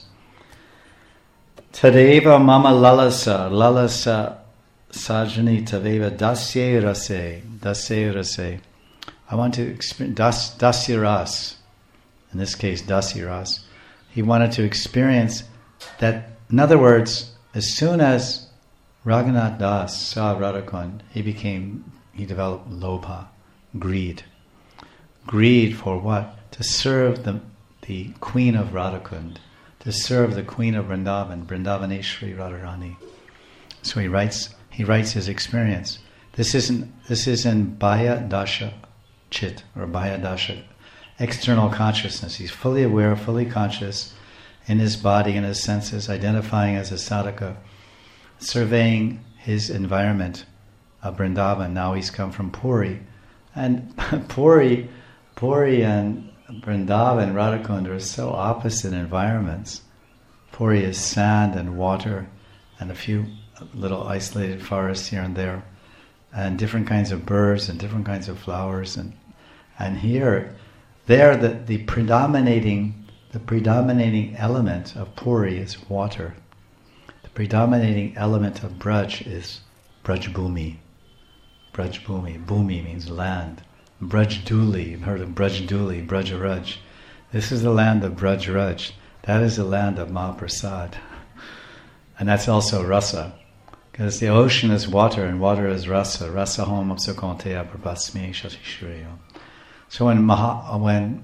Tadeva mama lalasa, lalasa sajani tadeva dasye rase, dasye rase. I want to experience das, dasya ras, in this case dasya ras. He wanted to experience that, in other words, as soon as Raghunath Das saw Radhakund, he became, he developed lobha, greed. Greed for what? To serve the, the queen of Radhakund, to serve the queen of Vrindavan, Vrindavaneshwari Radharani. So he writes, he writes his experience. This isn't, this is in Bhaya Dasha Chit, or Bhaya Dasha, external consciousness. He's fully aware, fully conscious in his body and his senses, identifying as a sadhaka, surveying his environment of Vrindavan. Now he's come from Puri. And Puri, Puri and Vrindavan, Radhakund are so opposite environments. Puri is sand and water and a few little isolated forests here and there, and different kinds of birds and different kinds of flowers. And and here, there, the, the predominating the predominating element of Puri is water. The predominating element of Braj is Braj Bhumi. Braj Bhumi. Bhumi means land. Braj Duli, you've heard of Braj Duli, Braj Raj. This is the land of Braj Raj. That is the land of Mahaprasad. And that's also rasa. Because the ocean is water and water is rasa. Rasa hom apsakonteya prabhasmi shashishuriyo. So when Maha, when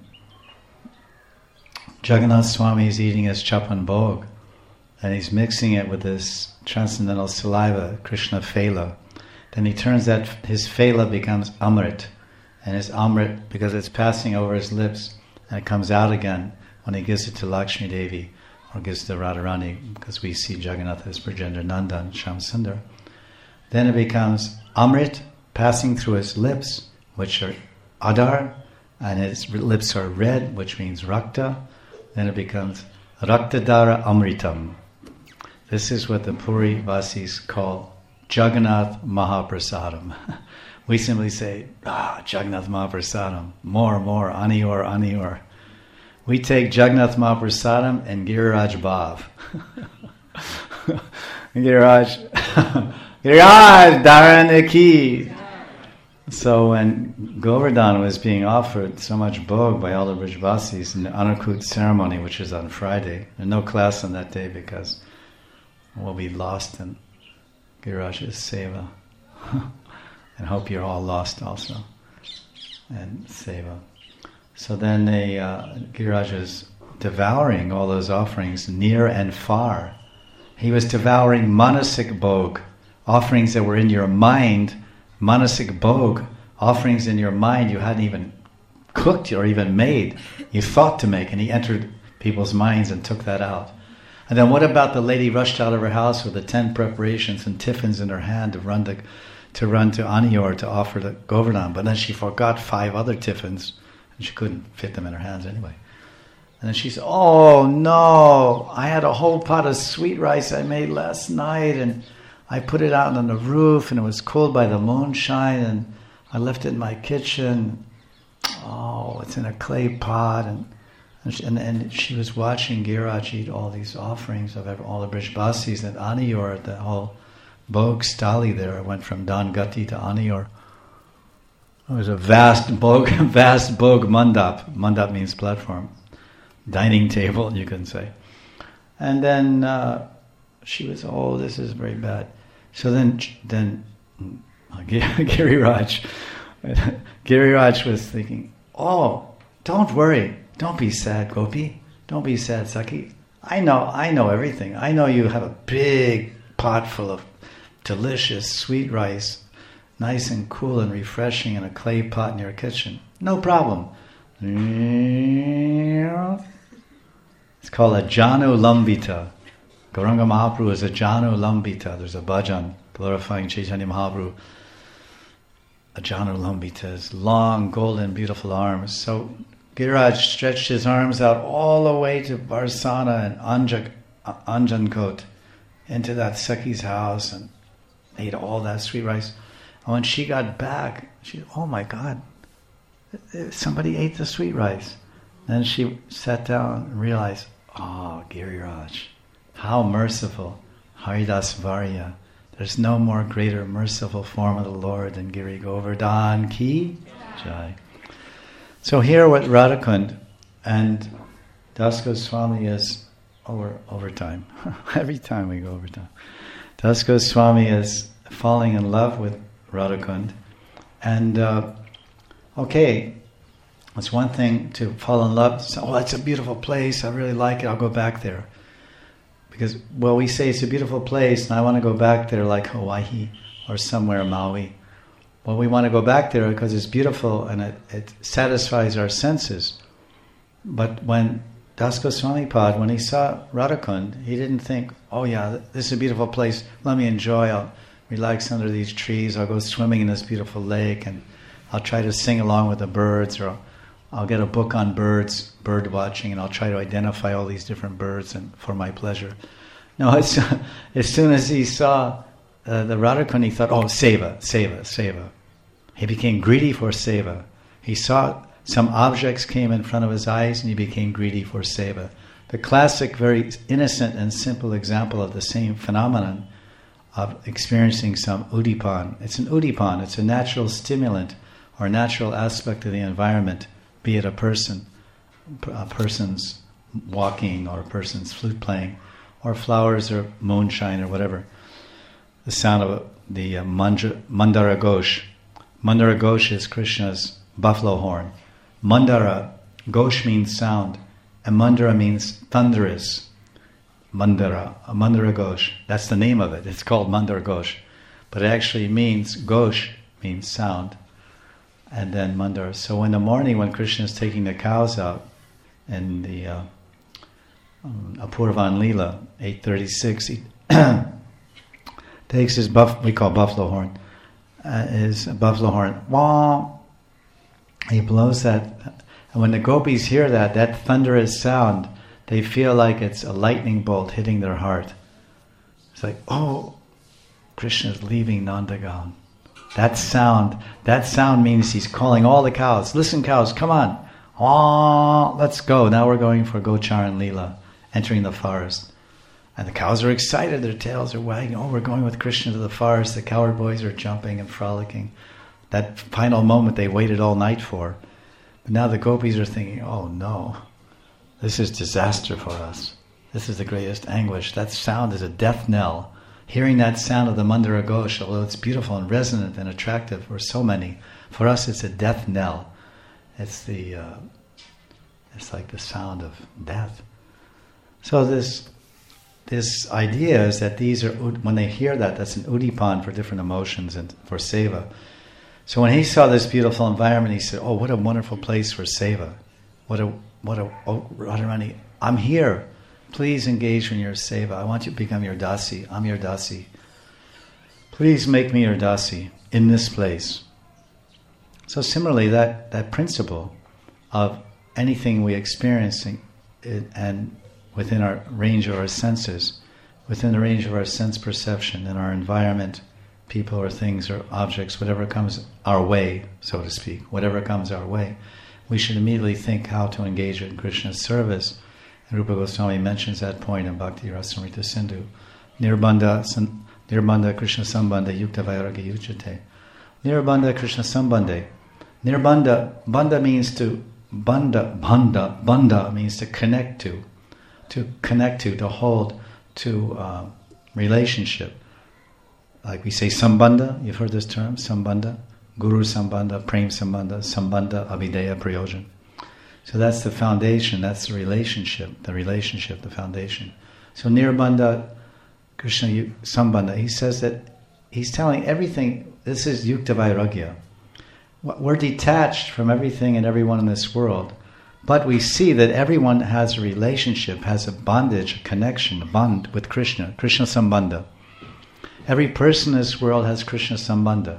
Jagannath Swami is eating his chapan bhog, and he's mixing it with this transcendental saliva, Krishna Phela, then he turns that, his Phela becomes Amrit. And his Amrit, because it's passing over his lips, and it comes out again when he gives it to Lakshmi Devi, or gives it to Radharani, because we see Jagannath as Brajendra Nandan, Shyam Sundar. Then it becomes Amrit passing through his lips, which are Adar, and his lips are red, which means Rakta. Then it becomes Raktadara Amritam. This is what the Puri Vasis call Jagannath Mahaprasadam. We simply say, ah, Jagannath Mahaprasadam, more, more, Anior, Anior. We take Jagannath Mahaprasadam and Giriraj Bhav. Giriraj, Giriraj Dharanaki. So when Govardhan was being offered so much bhog by all the Brajvasis in the Anarkut ceremony, which is on Friday, there's no class on that day because we'll be lost in Giriraj's seva. And hope you're all lost also and seva. So then they, uh, Giriraj is devouring all those offerings near and far. He was devouring manasik bhog, offerings that were in your mind, manasik bhog, offerings in your mind you hadn't even cooked or even made, you thought to make, and he entered people's minds and took that out. And then what about the lady rushed out of her house with the ten preparations and tiffins in her hand to run to, to run to Anior to offer the Govardhan, but then she forgot five other tiffins, and she couldn't fit them in her hands anyway. And then she said, oh no, I had a whole pot of sweet rice I made last night, and I put it out on the roof, and it was cooled by the moonshine, and I left it in my kitchen. Oh, it's in a clay pot, and and she, and, and she was watching Giriraj eat all these offerings of all the Brajbasis at Anior, the whole Bhog stali there. It went from Dangati to Anior. It was a vast Bhog, vast Bhog mandap. Mandap means platform. Dining table, you can say. And then uh, she was, oh, this is very bad. So then, then uh, Giriraj, Giriraj was thinking, oh, don't worry, don't be sad, Gopi, don't be sad, Saki. I know, I know everything. I know you have a big pot full of delicious sweet rice, nice and cool and refreshing in a clay pot in your kitchen. No problem. It's called a Janu Lambita. Gauranga Mahaprabhu is a Janu Lambita. There's a bhajan glorifying Chaitanya Mahaprabhu. A Janu Lambita is long, golden, beautiful arms. So Giriraj stretched his arms out all the way to Barsana and Anja, Anjankot, into that Sakhi's house, and ate all that sweet rice. And when she got back, she, oh my God, somebody ate the sweet rice. Then she sat down and realized, oh, Giriraj, how merciful, Haridas Varya. There's no more greater merciful form of the Lord than Giri Govardhan Ki Jai. So here with Radhakund, and Das Goswami is over over time. Every time we go over time. Das Goswami is falling in love with Radhakund. And uh, okay, it's one thing to fall in love. So, oh, it's a beautiful place. I really like it. I'll go back there. Because, well, we say it's a beautiful place, and I want to go back there like Hawaii or somewhere, Maui. Well, we want to go back there because it's beautiful and it, it satisfies our senses. But when Das Goswami Pad, when he saw Radhakund, he didn't think, oh yeah, this is a beautiful place. Let me enjoy. I'll relax under these trees. I'll go swimming in this beautiful lake, and I'll try to sing along with the birds, or I'll, I'll get a book on birds, bird watching, and I'll try to identify all these different birds and for my pleasure. No, as, as soon as he saw uh, the Radhakund, he thought, oh, seva, seva, seva. He became greedy for seva. He saw some objects came in front of his eyes, and he became greedy for seva. The classic, very innocent and simple example of the same phenomenon of experiencing some udipan. It's an udipan, it's a natural stimulant or natural aspect of the environment, be it a person, a person's walking, or a person's flute playing, or flowers, or moonshine, or whatever. The sound of the uh, Mandara Ghosh. Mandara Ghosh is Krishna's buffalo horn. Mandara, Ghosh means sound, and Mandara means thunderous. Mandara, Mandara Ghosh. That's the name of it. It's called Mandara Ghosh. But it actually means, Ghosh means sound. And then Mandara. So in the morning when Krishna is taking the cows out in the uh, um, Apurvan Leela, eight thirty-six, he takes his buff, we call buffalo horn, uh, his buffalo horn. Wah! He blows that. And when the gopis hear that, that thunderous sound, they feel like it's a lightning bolt hitting their heart. It's like, oh, Krishna is leaving Nandagan. That sound, that sound means he's calling all the cows. Listen, cows, come on. Oh, let's go. Now we're going for Gocharan Leela, entering the forest. And the cows are excited. Their tails are wagging. Oh, we're going with Krishna to the forest. The cowherd boys are jumping and frolicking. That final moment they waited all night for. But now the gopis are thinking, oh no, this is disaster for us. This is the greatest anguish. That sound is a death knell. Hearing that sound of the Mandara Ghosh, although it's beautiful and resonant and attractive for so many, for us it's a death knell. It's the, uh, it's like the sound of death. So this, this idea is that these are, when they hear that, that's an udipan for different emotions and for seva. So when he saw this beautiful environment, he said, oh, what a wonderful place for seva. What a, what a, oh, Radharani, I'm here. Please engage in your seva. I want you to become your dasi. I'm your dasi. Please make me your dasi in this place. So similarly, that, that principle of anything we experience and within our range of our senses, within the range of our sense perception in our environment, people or things or objects, whatever comes our way, so to speak, whatever comes our way, we should immediately think how to engage in Krishna's service. And Rupa Goswami mentions that point in Bhakti Rasamrita Sindhu. Nirbandha, Nirbandha Krishna Sambandha Yukta Vairagya Uchate. Nirbandha Krishna Sambandha. Nirbandha, bandha means to, bandha, bandha, bandha means to connect to, to connect to, to hold, to uh, relationship. Like we say sambandha, you've heard this term, sambandha, guru sambandha, prem sambandha, sambandha, abhideya, prayojan. So that's the foundation, that's the relationship, the relationship, the foundation. So Nirbandha Krishna Sambandha, he says that he's telling everything, this is Yukta Vairagya. we're detached from everything and everyone in this world, but we see that everyone has a relationship, has a bondage, a connection, a bond with Krishna, Krishna Sambandha. Every person in this world has Krishna Sambandha,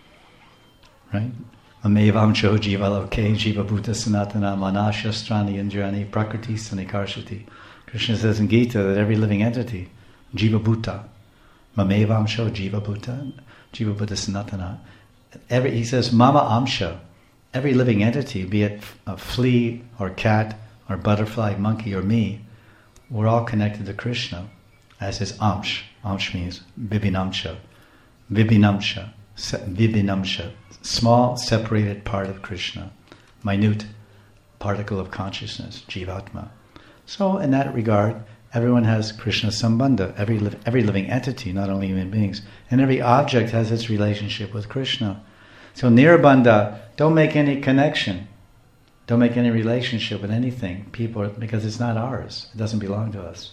right? Amevamcho jiva loke jiva bhuta sanatana manashastrani indrani prakriti sanikarshati. Krishna says in Gita that every living entity, jiva bhuta, mamevamcho jiva bhuta, jiva bhuta sanatana. Every, he says mama amsha, every living entity, be it a flea or cat or butterfly, monkey or me, we're all connected to Krishna as his amsh. Amsh means vibhinamsha, vibhinamsha, vibhinamsha. Small, separated part of Krishna, minute particle of consciousness, Jivatma. So, in that regard, everyone has Krishna Sambandha, every, li- every living entity, not only human beings, and every object has its relationship with Krishna. So, Nirbandha, don't make any connection, don't make any relationship with anything, people, because it's not ours, it doesn't belong to us.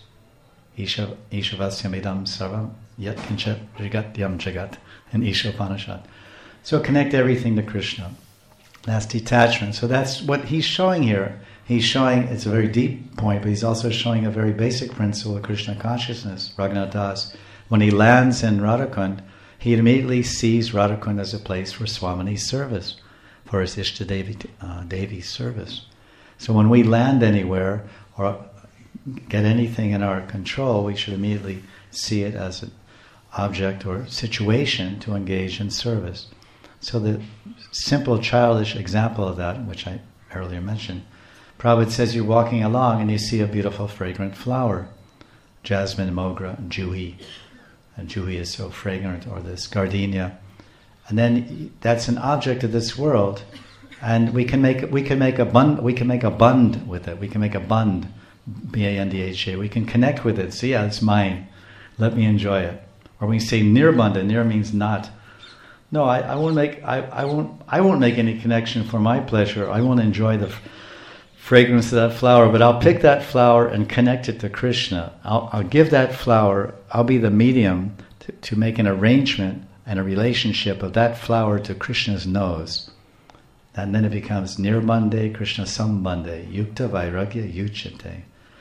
Isha, Ishavasyamidam sarvam yat kincha rigatyam jagat in Isha Upanishad. So connect everything to Krishna. That's detachment. So that's what he's showing here. He's showing, it's a very deep point, but he's also showing a very basic principle of Krishna consciousness. Raghunath Das, when he lands in Radhakund, he immediately sees Radhakund as a place for Swamini's service, for his Ishta Devi, uh, Devi's service. So when we land anywhere or get anything in our control, we should immediately see it as an object or situation to engage in service. So the simple childish example of that, which I earlier mentioned, Prabhupada says you're walking along and you see a beautiful fragrant flower, jasmine, mogra, and juhi. And juhi is so fragrant, or this gardenia. And then that's an object of this world, and we can make we can make a bund we can make a bund with it. We can make a bund, B A N D H A. We can connect with it. So yeah, it's mine. Let me enjoy it. Or we say nirbandha. Nir means not. No, I, I won't make I, I won't I won't make any connection for my pleasure. I won't enjoy the f- fragrance of that flower, but I'll pick that flower and connect it to Krishna. I'll, I'll give that flower. I'll be the medium to, to make an arrangement and a relationship of that flower to Krishna's nose, and then it becomes nirbandhe Krishna sambandhe yukta vairagya yuchate.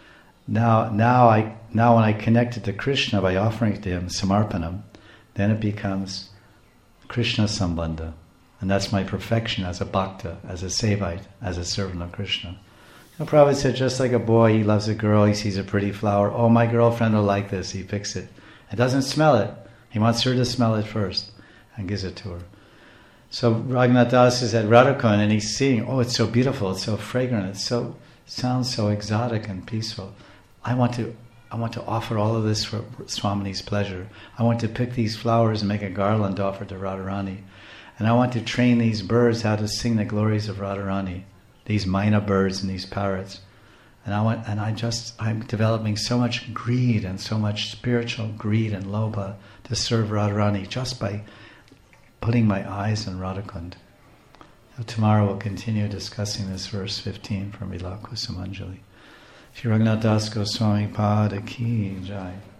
Now, now I now when I connect it to Krishna by offering it to him samarpanam, then it becomes Krishna Sambandha. And that's my perfection as a bhakta, as a sevite, as a servant of Krishna. You know, Prabhupada said, just like a boy, he loves a girl, he sees a pretty flower, oh, my girlfriend will like this, he picks it. It doesn't smell it. He wants her to smell it first and gives it to her. So Raghunath Das is at Radhakund and he's seeing, oh, it's so beautiful, it's so fragrant, it so sounds so exotic and peaceful. I want to I want to offer all of this for Swamini's pleasure. I want to pick these flowers and make a garland to offer to Radharani. And I want to train these birds how to sing the glories of Radharani, these Maina birds and these parrots. And I want, and I just, I'm developing so much greed and so much spiritual greed and lobha to serve Radharani just by putting my eyes on Radhakund. So tomorrow we'll continue discussing this verse fifteen from Lila Kusumanjali. Shri Raghunath Das Goswami Pada Ki Jai.